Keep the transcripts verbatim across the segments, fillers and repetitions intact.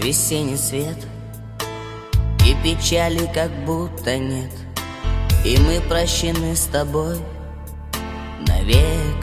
весенний свет, и печали как будто нет, и мы прощены с тобой навек.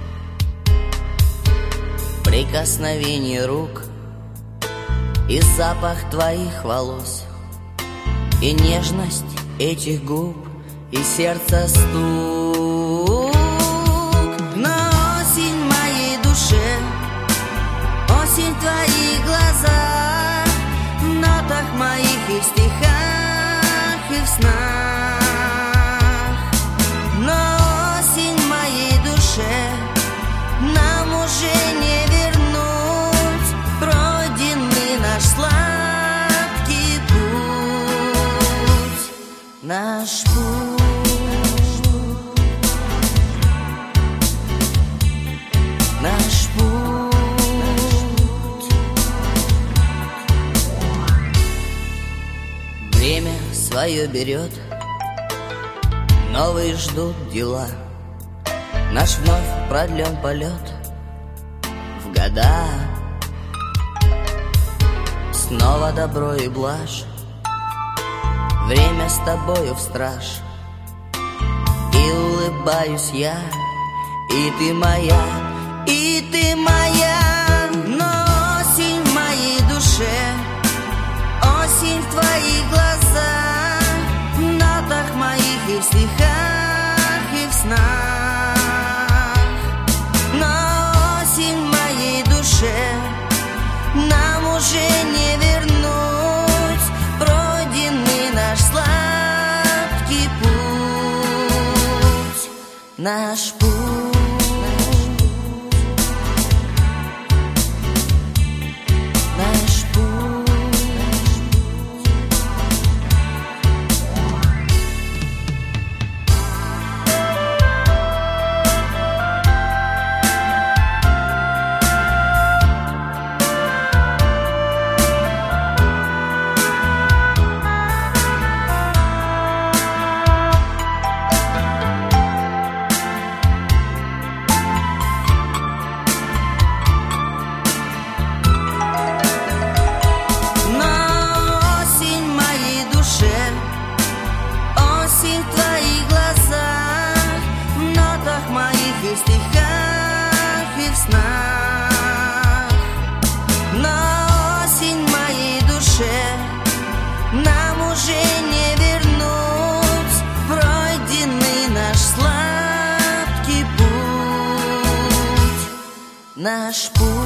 Прикосновение рук и запах твоих волос, и нежность этих губ, и сердце стук. Но осень в моей душе, осень в твоих глазах, в нотах моих и в стихах, и в снах. Но осень в моей душе, нам уже не вернуть пройденный наш сладкий путь. Наш путь, наш путь. Время свое берет, новые ждут дела, наш вновь продлен полет в года. Снова добро и блажь, время с тобою в страж, и улыбаюсь я, и ты моя, и ты моя. Но осень в моей душе, осень в твоих глазах, в нотах моих и в стихах, и в снах. Но осень в моей душе, нам уже не вернуть пройденный наш сладкий путь. Наш путь, наш путь. Осень в твоих глазах, в нотах моих и в стихах, и в снах. Но осень в моей душе, нам уже не вернуть пройденный наш сладкий путь. Наш путь.